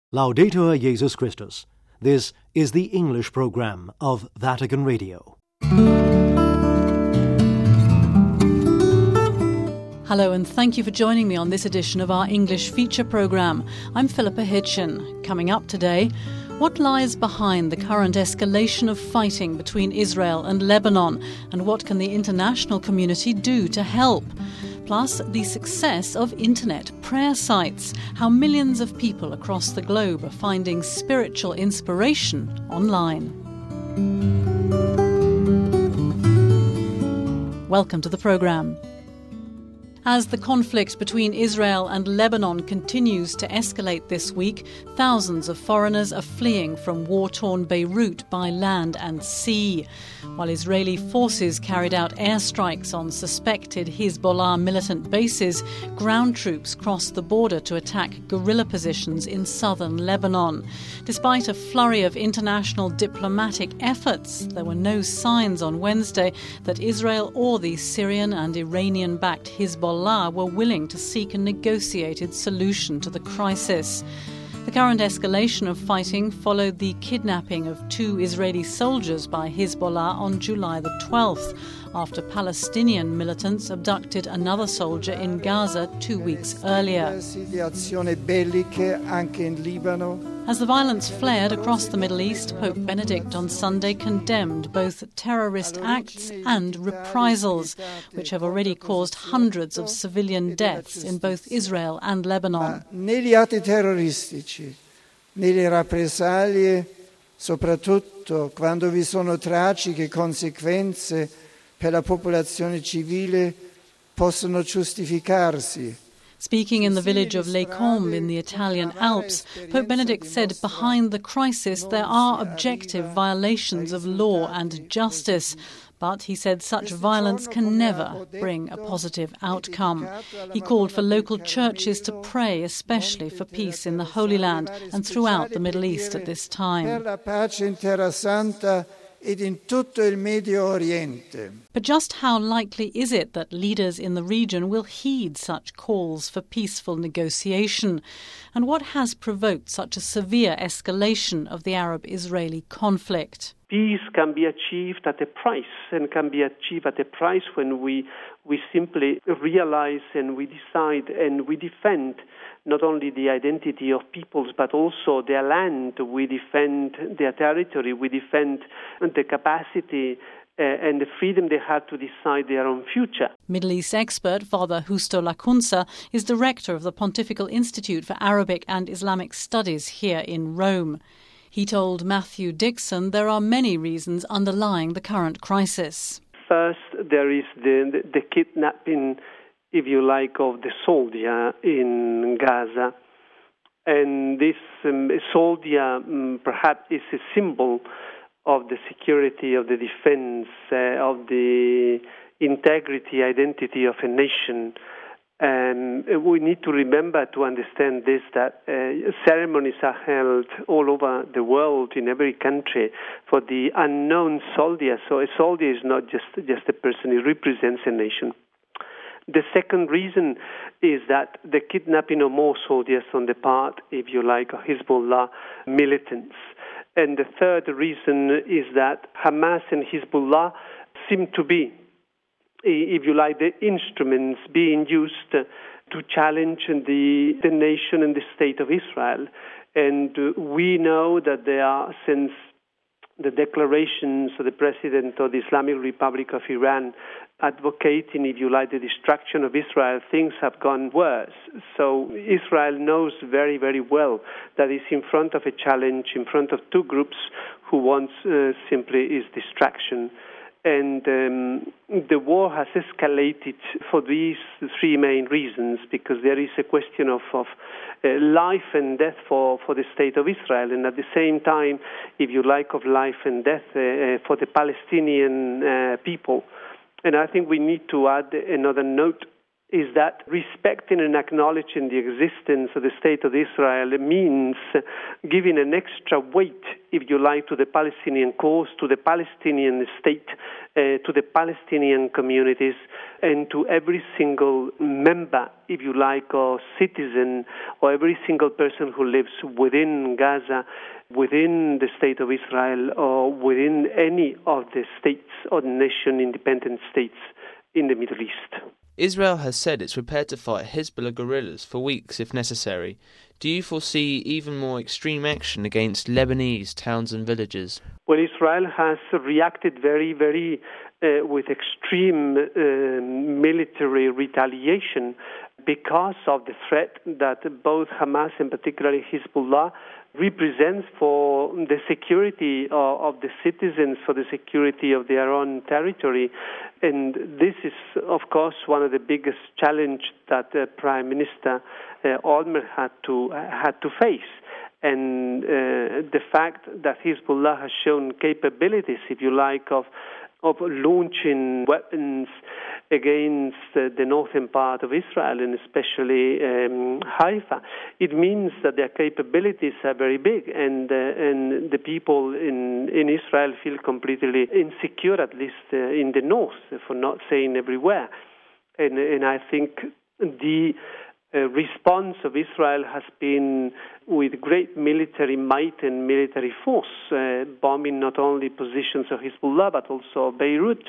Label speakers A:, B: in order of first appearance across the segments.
A: Laudetur Jesus Christus. This is the English program of Vatican Radio.
B: Hello and thank you for joining me on this edition of our English feature program. I'm Philippa Hitchin. Coming up today, what lies behind the current escalation of fighting between Israel and Lebanon, and what can the international community do to help? Plus, the success of internet prayer sites, how millions of people across the globe are finding spiritual inspiration online. Welcome to the programme. As the conflict between Israel and Lebanon continues to escalate this week, thousands of foreigners are fleeing from war-torn Beirut by land and sea. While Israeli forces carried out airstrikes on suspected Hezbollah militant bases, ground troops crossed the border to attack guerrilla positions in southern Lebanon. Despite a flurry of international diplomatic efforts, there were no signs on Wednesday that Israel or the Syrian and Iranian-backed Hezbollah were willing to seek a negotiated solution to the crisis. The current escalation of fighting followed the kidnapping of 2 Israeli soldiers by Hezbollah on July the 12th, after Palestinian militants abducted another soldier in Gaza 2 weeks earlier. As the violence flared across the Middle East, Pope Benedict on Sunday condemned both terrorist acts and reprisals, which have already caused hundreds of civilian deaths in both Israel and Lebanon.
C: Negli atti terroristici, nelle rappresaglie, soprattutto quando vi sono tragiche conseguenze per la popolazione civile, possono giustificarsi.
B: Speaking in the village of Les Combes in the Italian Alps, Pope Benedict said behind the crisis there are objective violations of law and justice. But he said such violence can never bring a positive outcome. He called for local churches to pray, especially for peace in the Holy Land and throughout the Middle East at this time. But just how likely is it that leaders in the region will heed such calls for peaceful negotiation? And what has provoked such a severe escalation of the Arab-Israeli conflict?
D: Peace can be achieved at a price, and can be achieved at a price when we simply realize and we decide and we defend not only the identity of peoples but also their land. We defend their territory, we defend the capacity and the freedom they have to decide their own future.
B: Middle East expert Father Justo Lacunza is director of the Pontifical Institute for Arabic and Islamic Studies here in Rome. He told Matthew Dixon there are many reasons underlying the current crisis.
D: First, there is the kidnapping, if you like, of the soldier in Gaza. And this soldier perhaps is a symbol of the security, of the defense, of the integrity, identity of a nation. And we need to remember to understand this, that ceremonies are held all over the world, in every country, for the unknown soldier. So a soldier is not just a person, he represents a nation. The second reason is that the kidnapping of more soldiers on the part, if you like, of Hezbollah militants. And the third reason is that Hamas and Hezbollah seem to be, if you like, the instruments being used to challenge the nation and the state of Israel. And we know that there are, since the declarations of the president of the Islamic Republic of Iran advocating, if you like, the destruction of Israel, things have gone worse. So Israel knows very, very well that it's in front of a challenge, in front of two groups who want simply is destruction. And the war has escalated for these three main reasons, because there is a question of life and death for the state of Israel, and at the same time, if you like, of life and death for the Palestinian people. And I think we need to add another note is that respecting and acknowledging the existence of the State of Israel means giving an extra weight, if you like, to the Palestinian cause, to the Palestinian state, to the Palestinian communities, and to every single member, if you like, or citizen, or every single person who lives within Gaza, within the State of Israel, or within any of the states or nation-independent states in the Middle East.
E: Israel has said it's prepared to fight Hezbollah guerrillas for weeks if necessary. Do you foresee even more extreme action against Lebanese towns and villages?
D: Well, Israel has reacted very with extreme military retaliation because of the threat that both Hamas and particularly Hezbollah represents for the security of the citizens, for the security of their own territory. And this is, of course, one of the biggest challenges that Prime Minister Olmert had to face. And the fact that Hezbollah has shown capabilities, if you like, of launching weapons against the northern part of Israel, and especially Haifa, it means that their capabilities are very big, and the people in Israel feel completely insecure, at least in the north, for not saying everywhere. And I think the response of Israel has been with great military might and military force, bombing not only positions of Hezbollah but also Beirut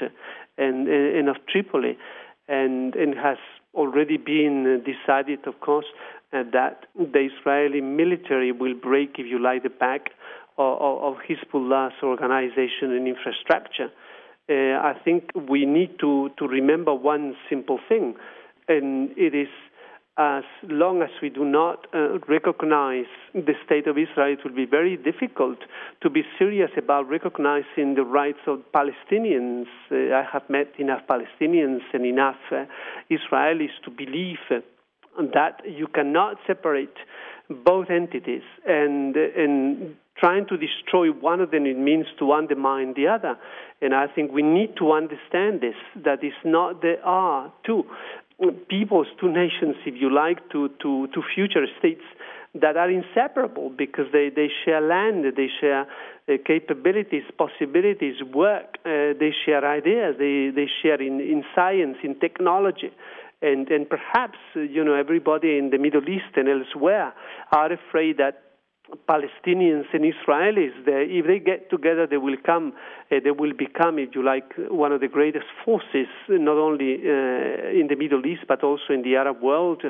D: and of Tripoli, and has already been decided, of course, that the Israeli military will break, if you like, the back of Hezbollah's organization and infrastructure. I think we need to remember one simple thing, and it is, as long as we do not recognize the State of Israel, it will be very difficult to be serious about recognizing the rights of Palestinians. I have met enough Palestinians and enough Israelis to believe that you cannot separate both entities, and trying to destroy one of them, it means to undermine the other. And I think we need to understand this, that it's not there are two peoples, two nations, if you like, to future states that are inseparable because they share land, they share capabilities, possibilities, work, they share ideas, they share in science, in technology. And perhaps, everybody in the Middle East and elsewhere are afraid that Palestinians and Israelis, if they get together, they will become, if you like, one of the greatest forces, not only in the Middle East, but also in the Arab world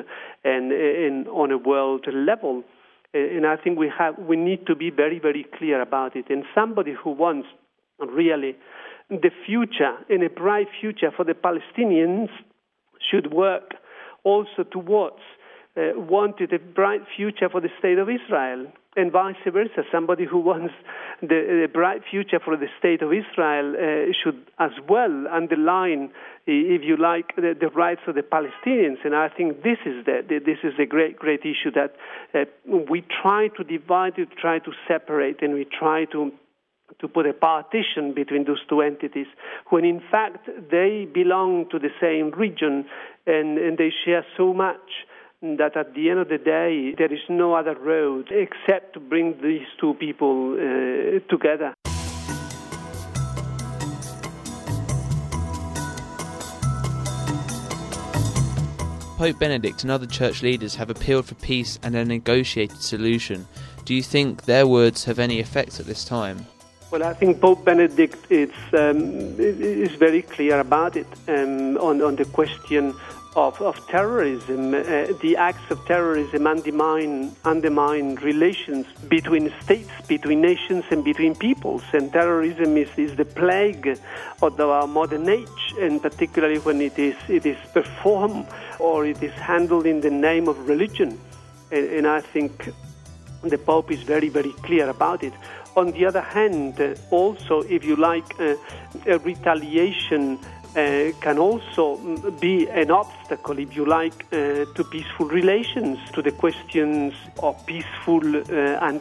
D: and on a world level. And I think we need to be very, very clear about it. And somebody who wants really the future and a bright future for the Palestinians should work also towards wanted a bright future for the State of Israel, and vice versa. Somebody who wants the bright future for the State of Israel should as well underline, if you like, the rights of the Palestinians. And I think this is the great issue that we try to divide, we try to separate, and we try to put a partition between those two entities, when in fact they belong to the same region and they share so much that at the end of the day, there is no other road except to bring these two people together.
E: Pope Benedict and other church leaders have appealed for peace and a negotiated solution. Do you think their words have any effect at this time?
D: Well, I think Pope Benedict is very clear about it on the question of terrorism. The acts of terrorism undermine relations between states, between nations, and between peoples. And terrorism is the plague of our modern age, and particularly when it is performed or it is handled in the name of religion. And I think the Pope is very, very clear about it. On the other hand, also, if you like, a retaliation can also be an obstacle, if you like, to peaceful relations, to the questions of peaceful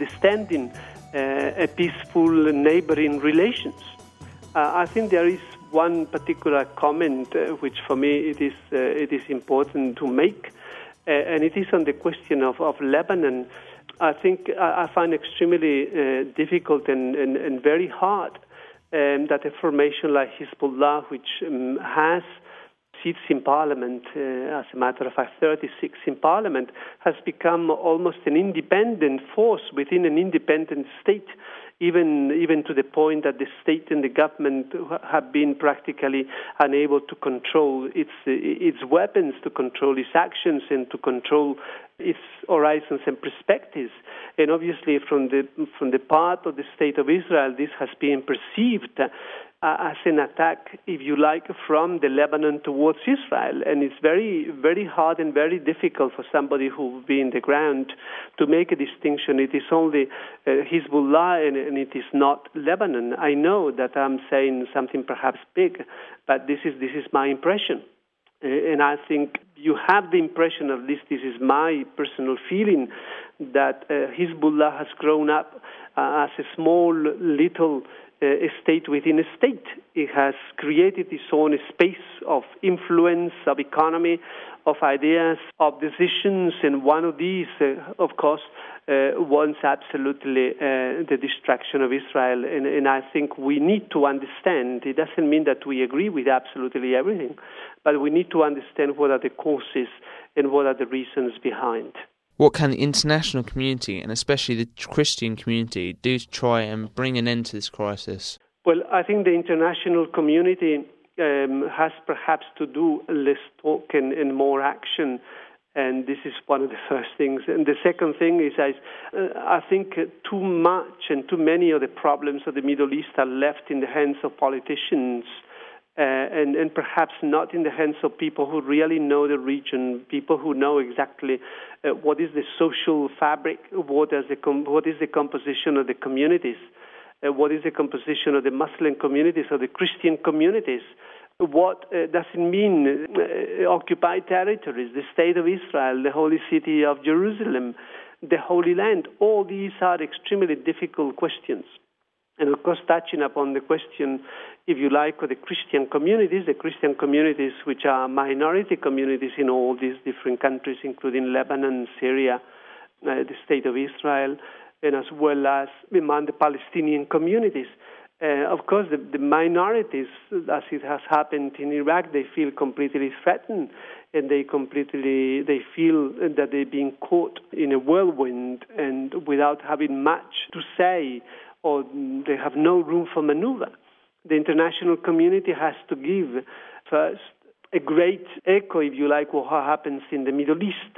D: understanding, a peaceful neighboring relations. I think there is one particular comment which for me it is important to make, and it is on the question of Lebanon. I think I find extremely difficult and very hard that a formation like Hezbollah, which has seats in parliament, as a matter of fact 36 in parliament, has become almost an independent force within an independent state, even to the point that the state and the government have been practically unable to control its weapons, to control its actions, and to control its horizons and perspectives. And obviously from the part of the State of Israel, this has been perceived as an attack, if you like, from the Lebanon towards Israel. And it's very, very hard and very difficult for somebody who will be in the ground to make a distinction. It is only Hezbollah and it is not Lebanon. I know that I'm saying something perhaps big, but this is my impression. And I think you have the impression, at least this is my personal feeling, that Hezbollah has grown up as a small little a state within a state. It has created its own space of influence, of economy, of ideas, of decisions, and one of these, of course, wants absolutely the destruction of Israel. And I think we need to understand, it doesn't mean that we agree with absolutely everything, but we need to understand what are the causes and what are the reasons behind.
E: What can the international community, and especially the Christian community, do to try and bring an end to this crisis?
D: Well, I think the international community has perhaps to do less talk and more action, and this is one of the first things. And the second thing is I think too much and too many of the problems of the Middle East are left in the hands of politicians, and perhaps not in the hands of people who really know the region, people who know exactly what is the social fabric, what is the composition of the communities, what is the composition of the Muslim communities or the Christian communities. What does it mean, occupied territories, the State of Israel, the Holy City of Jerusalem, the Holy Land? All these are extremely difficult questions. And of course, touching upon the question, if you like, of the Christian communities which are minority communities in all these different countries, including Lebanon, Syria, the State of Israel, and as well as among the Palestinian communities. Of course, the minorities, as it has happened in Iraq, they feel completely threatened, and they feel that they're being caught in a whirlwind and without having much to say, or they have no room for maneuver. The international community has to give, first, a great echo, if you like, of what happens in the Middle East.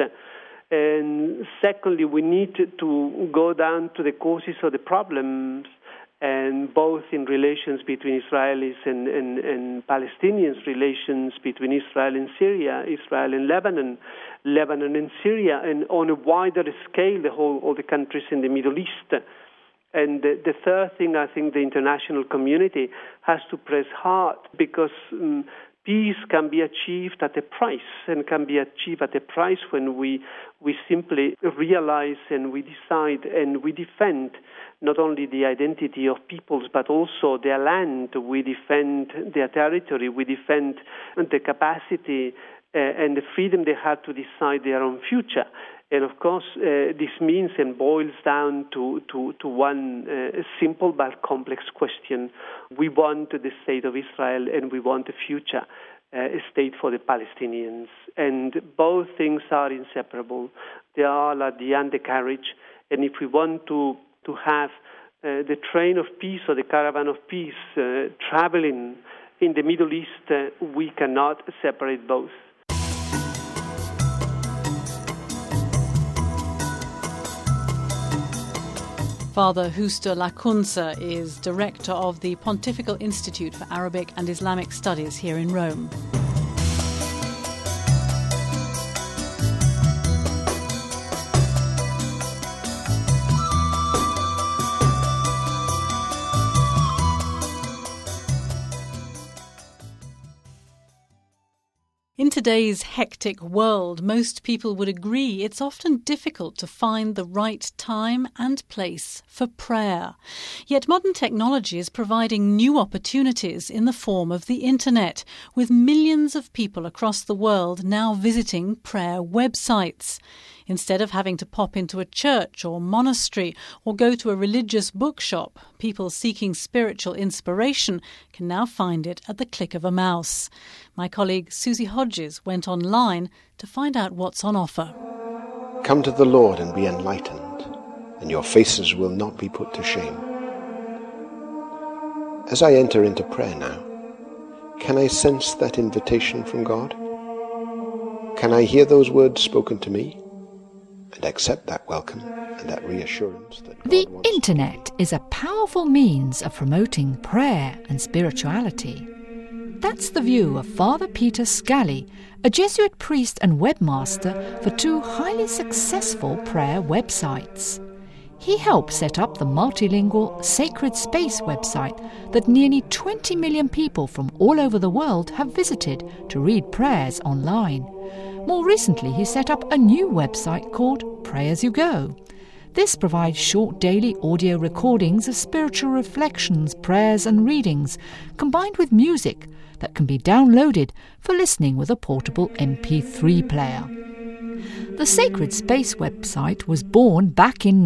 D: And secondly, we need to go down to the causes of the problems, and both in relations between Israelis and Palestinians, relations between Israel and Syria, Israel and Lebanon, Lebanon and Syria, and on a wider scale, all the countries in the Middle East. And the third thing, I think the international community has to press hard, because peace can be achieved at a price, and can be achieved at a price when we simply realize and we decide and we defend not only the identity of peoples, but also their land. We defend their territory. We defend the capacity and the freedom they have to decide their own future. And of course, this means and boils down to one simple but complex question. We want the State of Israel, and we want a future state for the Palestinians. And both things are inseparable. They are like the undercarriage. And if we want to have the train of peace or the caravan of peace traveling in the Middle East, we cannot separate both.
B: Father Justo Lacunza is director of the Pontifical Institute for Arabic and Islamic Studies here in Rome. In today's hectic world, most people would agree it's often difficult to find the right time and place for prayer. Yet modern technology is providing new opportunities in the form of the internet, with millions of people across the world now visiting prayer websites. Instead of having to pop into a church or monastery or go to a religious bookshop, people seeking spiritual inspiration can now find it at the click of a mouse. My colleague Susie Hodges went online to find out what's on offer.
F: Come to the Lord and be enlightened, and your faces will not be put to shame. As I enter into prayer now, can I sense that invitation from God? Can I hear those words spoken to me? And accept that welcome and that reassurance that God
G: The
F: wants.
G: internet is a powerful means of promoting prayer and spirituality. That's the view of Father Peter Scally, a Jesuit priest and webmaster for two highly successful prayer websites. He helped set up the multilingual Sacred Space website that nearly 20 million people from all over the world have visited to read prayers online. More recently, he set up a new website called Pray As You Go. This provides short daily audio recordings of spiritual reflections, prayers and readings, combined with music that can be downloaded for listening with a portable MP3 player. The Sacred Space website was born back in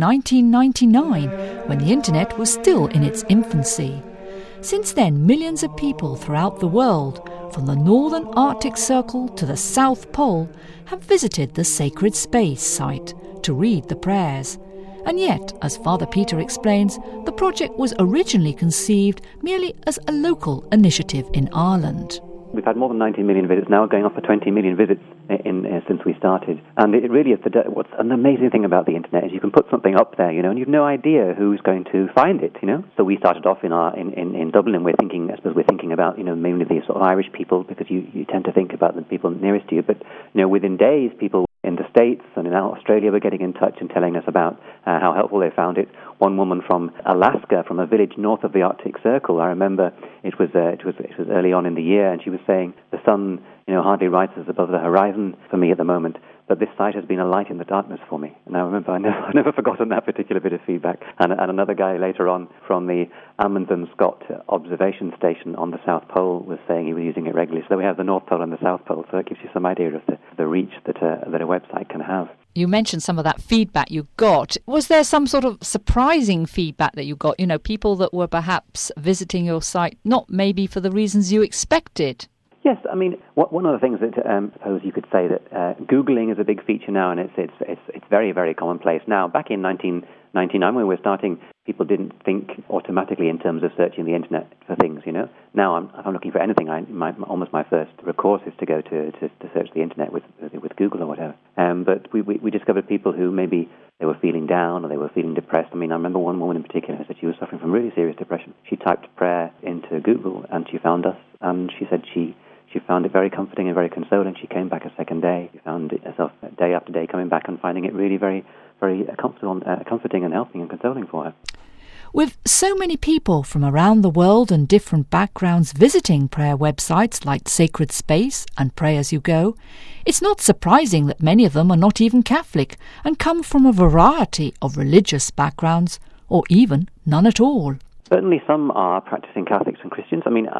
G: 1999, when the internet was still in its infancy. Since then, millions of people throughout the world, from the northern Arctic Circle to the South Pole, have visited the Sacred Space site to read the prayers. And yet, as Father Peter explains, the project was originally conceived merely as a local initiative in Ireland.
H: We've had more than 19 million visits now, going up for 20 million visits since we started. And it really is what's an amazing thing about the internet is you can put something up there, and you've no idea who's going to find it, So we started off in Dublin. We're thinking about, mainly the sort of Irish people, because you tend to think about the people nearest to you. But, within days, people in the States and in Australia were getting in touch and telling us about how helpful they found it. One woman from Alaska, from a village north of the Arctic Circle, I remember it was early on in the year, and she was saying the sun, hardly rises above the horizon for me at the moment, but this site has been a light in the darkness for me. And I remember I've never forgotten that particular bit of feedback. And another guy later on from the Amundsen Scott observation station on the South Pole was saying he was using it regularly. So we have the North Pole and the South Pole, so that gives you some idea of the reach that a website can have.
G: You mentioned some of that feedback you got. Was there some sort of surprising feedback that you got? People that were perhaps visiting your site, not maybe for the reasons you expected?
H: Yes, I mean, one of the things that I suppose you could say that Googling is a big feature now, and it's very, very commonplace now. Back in 1999, when we were starting, people didn't think automatically in terms of searching the internet for things. Now, if I'm looking for anything, almost my first recourse is to go to search the internet with Google or whatever. But we discovered people who maybe they were feeling down or they were feeling depressed. I mean, I remember one woman in particular said she was suffering from really serious depression. She typed prayer into Google and she found us, and she said she found it very comforting and very consoling. She came back a second day. She found herself day after day coming back and finding it really very, very comforting and helping and consoling for her.
G: With so many people from around the world and different backgrounds visiting prayer websites like Sacred Space and Pray As You Go, it's not surprising that many of them are not even Catholic and come from a variety of religious backgrounds, or even none at all.
H: Certainly some are practicing Catholics and Christians. I mean,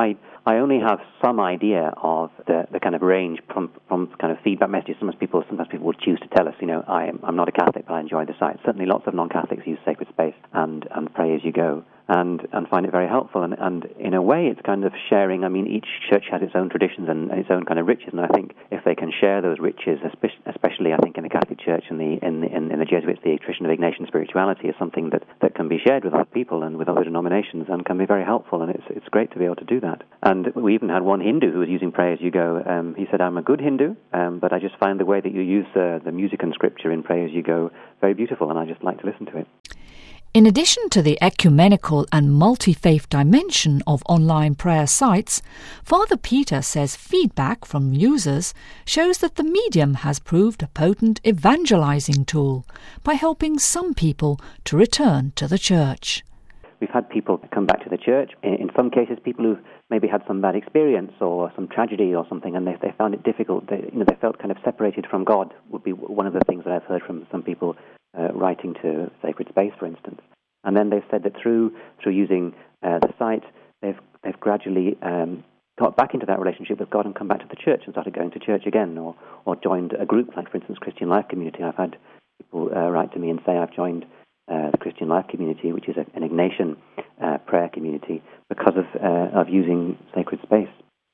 H: I only have some idea of the kind of range from kind of feedback messages. Sometimes people will choose to tell us, I'm not a Catholic, but I enjoy the site. Certainly lots of non-Catholics use Sacred Space and Pray As You Go and find it very helpful. And in a way, it's kind of sharing. I mean, each church has its own traditions and its own kind of riches. And I think if they can share those riches, especially I think in the Catholic Church and in the Jesuits, the tradition of Ignatian spirituality is something that can be shared with other people and with other denominations and can be very helpful. And it's great to be able to do that. And we even had one Hindu who was using Pray As You Go. He said, I'm a good Hindu, but I just find the way that you use the music and scripture in Pray As You Go very beautiful, and I just like to listen to it.
G: In addition to the ecumenical and multi-faith dimension of online prayer sites, Father Peter says feedback from users shows that the medium has proved a potent evangelizing tool by helping some people to return to the church.
H: We've had people come back to the church. In some cases, people maybe had some bad experience or some tragedy or something, and they found it difficult. They felt kind of separated from God, would be one of the things that I've heard from some people writing to Sacred Space, for instance. And then they've said that through using the site, they've gradually got back into that relationship with God and come back to the church and started going to church again, or joined a group like, for instance, Christian Life Community. I've had people write to me and say, I've joined the Christian Life Community, which is an Ignatian prayer community, because of using Sacred Space.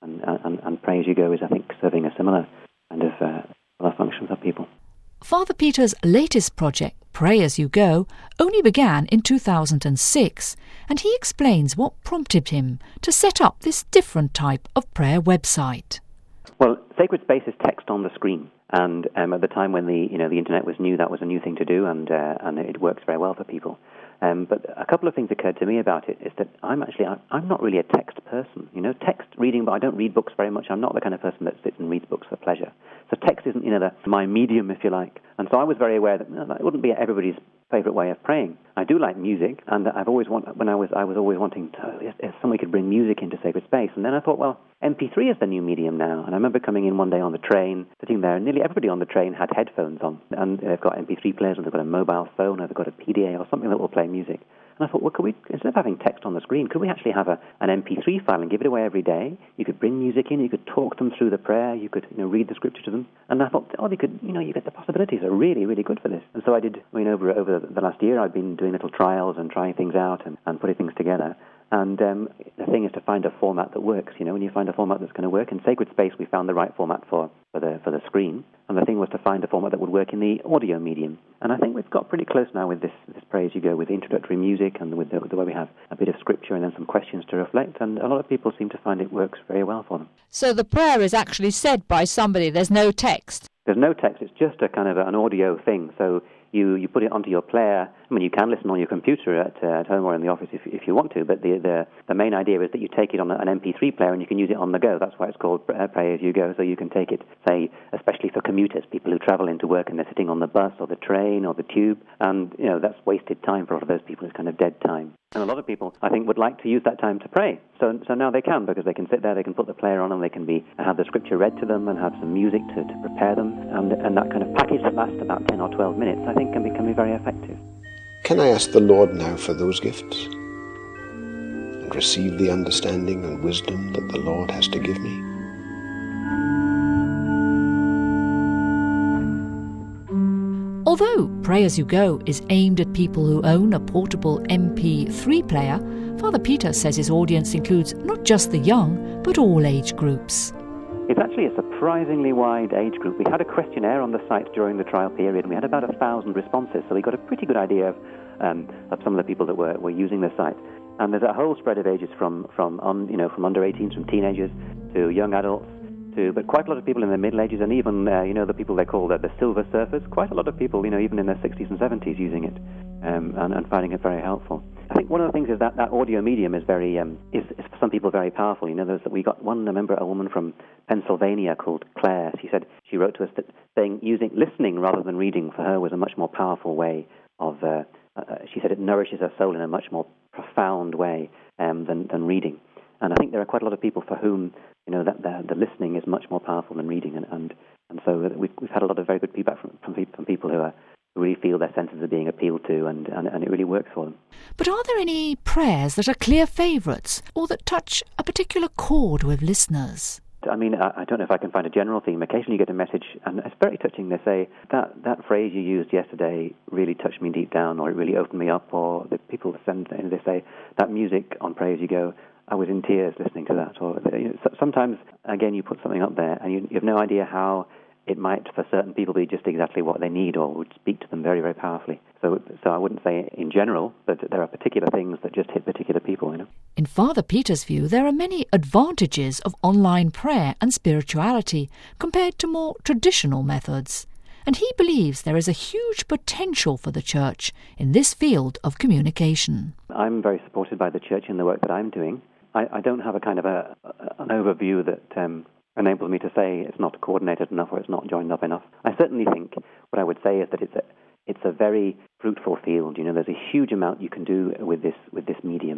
H: And Pray As You Go is, I think, serving a similar kind of function for people.
G: Father Peter's latest project, Pray As You Go, only began in 2006, and he explains what prompted him to set up this different type of prayer website.
H: Well, Sacred Space is text on the screen, and at the time when the internet was new, that was a new thing to do, and it works very well for people. But a couple of things occurred to me about it is that I'm not really a text person. Text reading, but I don't read books very much. I'm not the kind of person that sits and reads books for pleasure. So text isn't, my medium, if you like. And so I was very aware that it wouldn't be everybody's favorite way of praying. I do like music, and I was always wanting to, if somebody could bring music into Sacred Space. And then I thought, well, MP3 is the new medium now. And I remember coming in one day on the train, sitting there, and nearly everybody on the train had headphones on. And they've got MP3 players, and they've got a mobile phone, or they've got a PDA or something that will play music. And I thought, well, could we, instead of having text on the screen, could we actually have an MP3 file and give it away every day? You could bring music in, you could talk them through the prayer, you could read the scripture to them. And I thought, you get the possibilities are really, really good for this. And so I did, over the last year, I've been doing little trials and trying things out and putting things together. And the thing is to find a format that works. When you find a format that's going to work, in Sacred Space we found the right format for the screen, and the thing was to find a format that would work in the audio medium. And I think we've got pretty close now with this Pray As You Go, with the introductory music and with the way we have a bit of scripture and then some questions to reflect, and a lot of people seem to find it works very well for them.
I: So the prayer is actually said by somebody, there's no text?
H: There's no text, it's just a kind of an audio thing. So you put it onto your player. I mean, you can listen on your computer at home or in the office if you want to, but the main idea is that you take it on an MP3 player and you can use it on the go. That's why it's called Pray As You Go. So you can take it, say, especially for commuters, people who travel into work and they're sitting on the bus or the train or the tube, and that's wasted time for a lot of those people. It's kind of dead time. And a lot of people, I think, would like to use that time to pray. So now they can, because they can sit there, they can put the player on, and they can have the scripture read to them and have some music to prepare them. And that kind of package that lasts about 10 or 12 minutes, I think, can be very effective.
F: Can I ask the Lord now for those gifts and receive the understanding and wisdom that the Lord has to give me?
G: Although Pray As You Go is aimed at people who own a portable MP3 player, Father Peter says his audience includes not just the young, but all age groups.
H: It's actually a surprisingly wide age group. We had a questionnaire on the site during the trial period, and we had about 1,000 responses, so we got a pretty good idea of some of the people that were using the site. And there's a whole spread of ages from under 18s, from teenagers to young adults, but quite a lot of people in their middle ages, and even the people they call the silver surfers. Quite a lot of people, even in their 60s and 70s, using it and finding it very helpful. I think one of the things is that audio medium is very is for some people very powerful. We got one, I remember, a woman from Pennsylvania called Claire. She said she wrote to us that listening rather than reading for her was a much more powerful way of. She said it nourishes her soul in a much more profound way than reading. And I think there are quite a lot of people for whom that the listening is much more powerful than reading, and so we've had a lot of very good feedback from people who really feel their senses are being appealed to, and it really works for them.
G: But are there any prayers that are clear favourites, or that touch a particular chord with listeners?
H: I mean, I don't know if I can find a general theme. Occasionally you get a message, and it's very touching. They say, that phrase you used yesterday really touched me deep down, or it really opened me up, or the people send, and they say, that music on Pray As You Go, I was in tears listening to that. Or sometimes, again, you put something up there, and you have no idea how it might, for certain people, be just exactly what they need, or would speak to them very, very powerfully. So I wouldn't say in general, but there are particular things that just hit particular people,
G: In Father Peter's view, there are many advantages of online prayer and spirituality compared to more traditional methods. And he believes there is a huge potential for the Church in this field of communication.
H: I'm very supported by the Church in the work that I'm doing. I don't have a kind of an overview that enables me to say it's not coordinated enough or it's not joined up enough. I certainly think what I would say is that it's a very fruitful field. There's a huge amount you can do with this medium.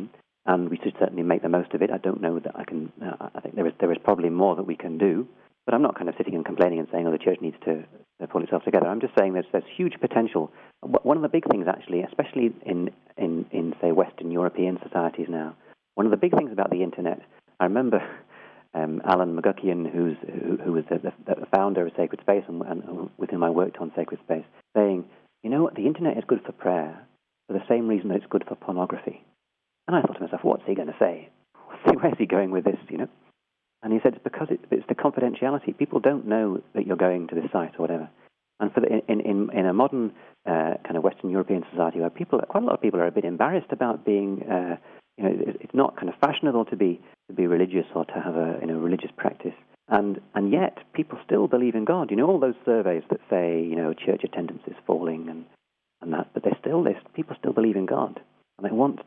H: and we should certainly make the most of it. I don't know that I can. I think there is probably more that we can do, but I'm not kind of sitting and complaining and saying, "Oh, the church needs to pull itself together." I'm just saying there's huge potential. One of the big things, actually, especially in say Western European societies now, one of the big things about the internet. I remember Alan McGuckian, who was the founder of Sacred Space and with whom I worked on Sacred Space, saying, "You know what? The internet is good for prayer for the same reason that it's good for pornography." And I thought to myself, what's he going to say? Where's he going with this, you know? And he said, it's because it's the confidentiality. People don't know that you're going to this site or whatever. And in a modern kind of Western European society where quite a lot of people are a bit embarrassed about being, it's not kind of fashionable to be religious or to have a religious practice. And yet people still believe in God. You know, all those surveys that say, church attendance is falling and that, but people still believe in God. And they want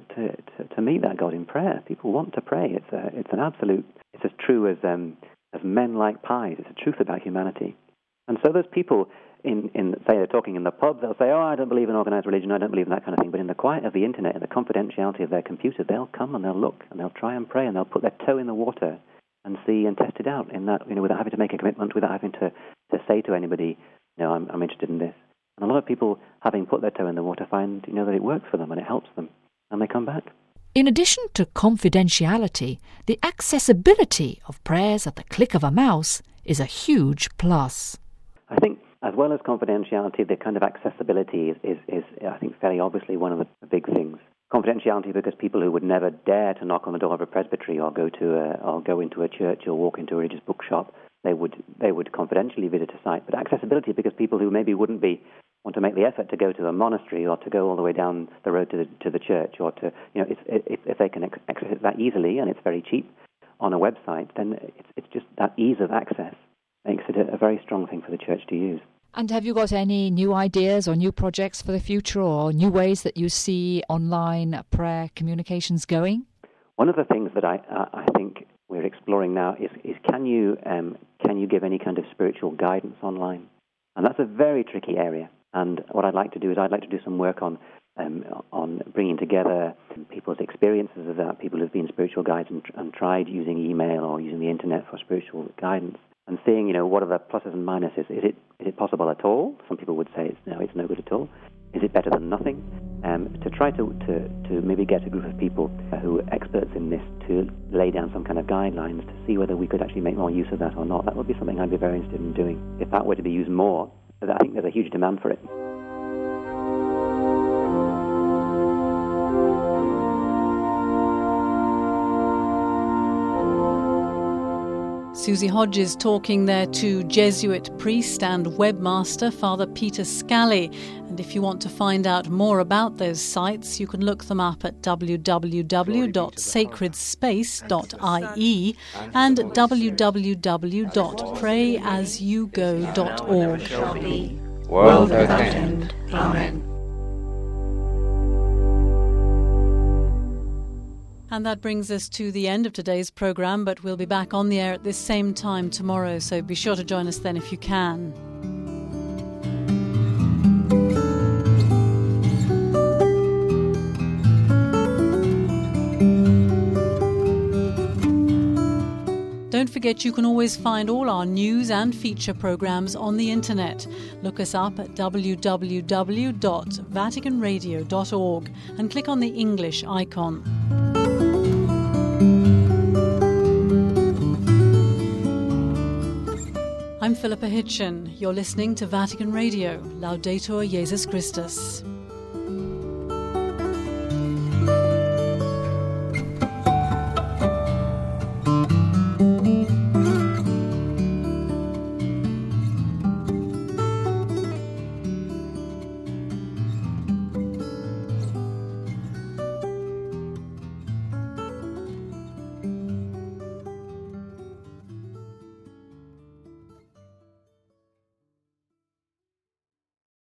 H: to meet that God in prayer. People want to pray. It's an absolute. It's as true as men like pies. It's a truth about humanity. And so those people say they're talking in the pub, they'll say, "Oh, I don't believe in organized religion. I don't believe in that kind of thing." But in the quiet of the internet, in the confidentiality of their computer, they'll come and they'll look and they'll try and pray and they'll put their toe in the water and see and test it out in that, without having to make a commitment, without having to say to anybody, I'm interested in this. And a lot of people, having put their toe in the water, find that it works for them and it helps them, and they come back.
G: In addition to confidentiality, the accessibility of prayers at the click of a mouse is a huge plus.
H: I think, as well as confidentiality, the kind of accessibility is I think, fairly obviously one of the big things. Confidentiality because people who would never dare to knock on the door of a presbytery or go into a church or walk into a religious bookshop, they would confidentially visit a site. But accessibility because people who maybe wouldn't want to make the effort to go to a monastery or to go all the way down the road to the church, or to if they can access it that easily and it's very cheap on a website, then it's just that ease of access makes it a very strong thing for the church to use.
I: And have you got any new ideas or new projects for the future, or new ways that you see online prayer communications going?
H: One of the things that I think we're exploring now is can you give any kind of spiritual guidance online? And that's a very tricky area. And what I'd like to do is some work on bringing together people's experiences of that, people who've been spiritual guides and tried using email or using the internet for spiritual guidance, and seeing, what are the pluses and minuses. Is it possible at all? Some people would say it's no good at all. Is it better than nothing? To try to maybe get a group of people who are experts in this to lay down some kind of guidelines to see whether we could actually make more use of that or not. That would be something I'd be very interested in doing. If that were to be used more, I think there's a huge demand for it.
B: Susie Hodges talking there to Jesuit priest and webmaster Father Peter Scally. And if you want to find out more about those sites, you can look them up at www.sacredspace.ie and www.prayasugo.org.
J: World without end. Amen.
B: And that brings us to the end of today's programme, but we'll be back on the air at this same time tomorrow, so be sure to join us then if you can. Don't forget you can always find all our news and feature programmes on the internet. Look us up at www.vaticanradio.org and click on the English icon. I'm Philippa Hitchen. You're listening to Vatican Radio. Laudetur Jesus Christus.